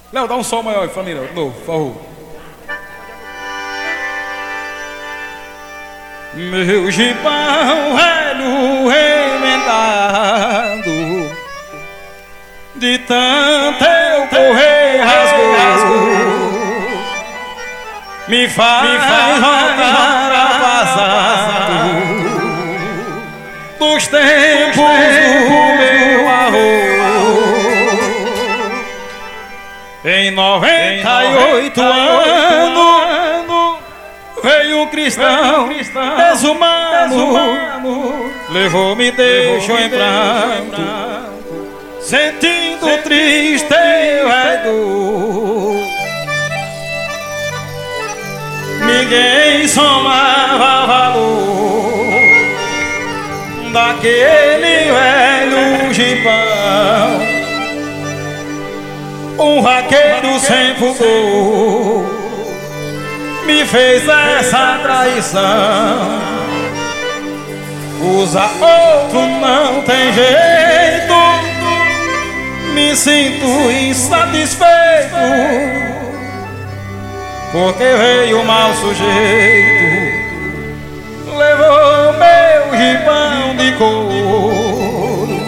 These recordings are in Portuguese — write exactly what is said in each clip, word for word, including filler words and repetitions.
Léo, dá um som maior aí, família, de novo, por favor. Meu gibão velho remendado, de tanto eu correr rasgou, me faz, me faz voltar a passado dos tempos do meu avô. Em noventa e oito anos veio um cristão desumano, levou-me, deixou em pranto, sentindo triste dor. Ninguém somava valor daquele velho gibão, um vaqueiro sem fulgor me fez essa traição. Usa outro, não tem jeito, me sinto insatisfeito, porque veio mau sujeito, levou meu gibão de couro.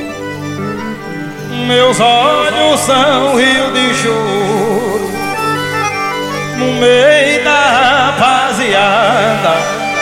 Meus olhos são rio de choro, no meio da rapaziada,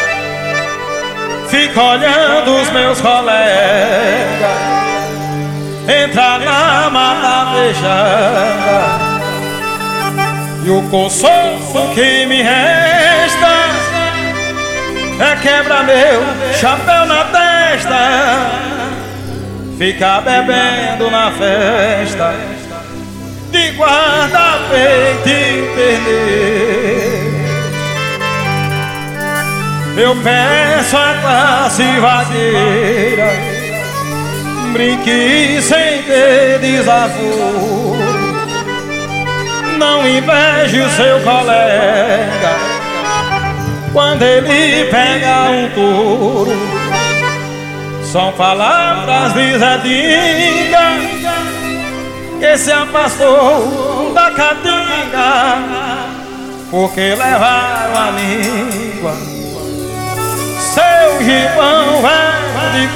fico olhando os meus colegas entrar na mata fechada, e o consolo que me resta é quebrar meu chapéu na testa, ficar bebendo na festa de guarda-peito e perder. Eu peço a classe vaqueira, brinque sem ter desaforo, não inveje o seu colega quando ele pega um touro. São palavras de Zé Dinga que se afastou da caatinga, porque levaram a língua seu gibão velho de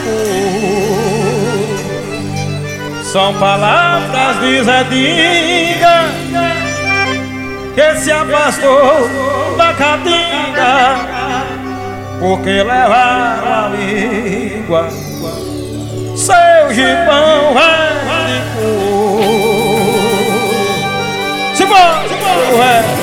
couro. São palavras de Zé Dinga que se afastou da caatinga, porque levaram a língua seu gibão velho de couro. Simbora, simbora,